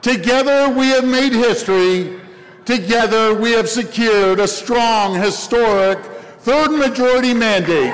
Together we have made history. Together we have secured a strong, historic third majority mandate.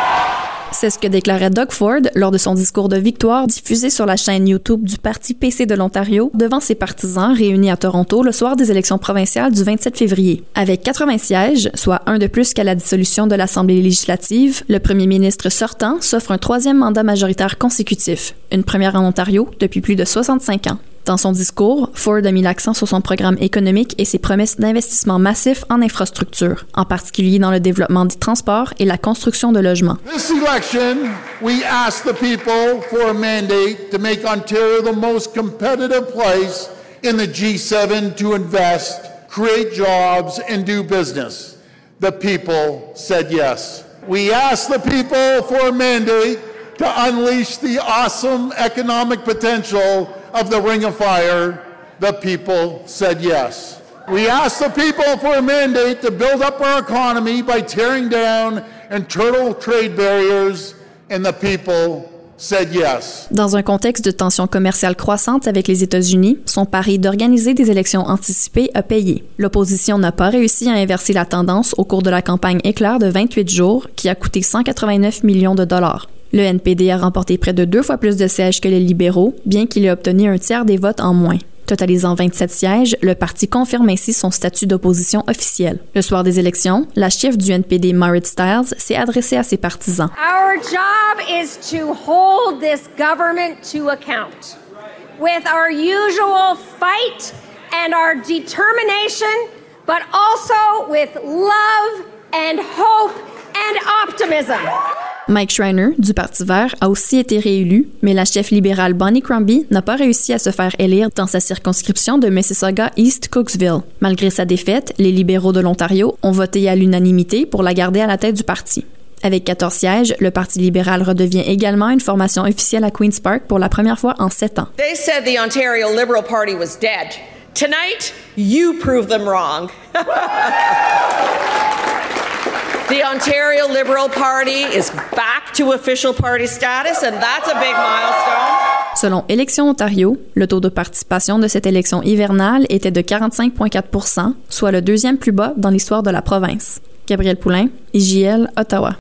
C'est ce que déclarait Doug Ford lors de son discours de victoire diffusé sur la chaîne YouTube du Parti PC de l'Ontario devant ses partisans réunis à Toronto le soir des élections provinciales du 27 février. Avec 80 sièges, soit un de plus qu'à la dissolution de l'Assemblée législative, le premier ministre sortant s'offre un troisième mandat majoritaire consécutif, une première en Ontario depuis plus de 65 ans. Dans son discours, Ford a mis l'accent sur son programme économique et ses promesses d'investissement massif en infrastructure, en particulier dans le développement des transports et la construction de logements. This election, we ask the people for a mandate to make Ontario the most competitive place in the G7 to invest, create jobs, and do business. The people said yes. We ask the people for a mandate to unleash the awesome economic potential of the Ring of Fire. The people said yes. We asked the people for a mandate to build up our economy by tearing down internal trade barriers, and the people said yes. Dans un contexte de tensions commerciales croissantes avec les États-Unis, son pari d'organiser des élections anticipées a payé. L'opposition n'a pas réussi à inverser la tendance au cours de la campagne éclair de 28 jours, qui a coûté 189 millions de dollars. Le NPD a remporté près de 2 fois plus de sièges que les libéraux, bien qu'il ait obtenu un tiers des votes en moins. Totalisant 27 sièges, le parti confirme ainsi son statut d'opposition officielle. Le soir des élections, la chef du NPD, Marit Stiles, s'est adressée à ses partisans. Our job is to hold this government to account with our usual fight and our determination, but also with love and hope and optimism. Mike Schreiner, du Parti vert, a aussi été réélu, mais la chef libérale Bonnie Crombie n'a pas réussi à se faire élire dans sa circonscription de Mississauga-East Cooksville. Malgré sa défaite, les libéraux de l'Ontario ont voté à l'unanimité pour la garder à la tête du parti. Avec 14 sièges, le Parti libéral redevient également une formation officielle à Queen's Park pour la première fois en 7 ans. They said the Ontario Liberal Party was dead. Tonight, you prove them wrong. The Ontario Liberal Party is back to official party status, and that's a big milestone. Selon Élections Ontario, le taux de participation de cette élection hivernale était de 45,4 %, soit le deuxième plus bas dans l'histoire de la province. Gabrielle Poulain, IJL, Ottawa.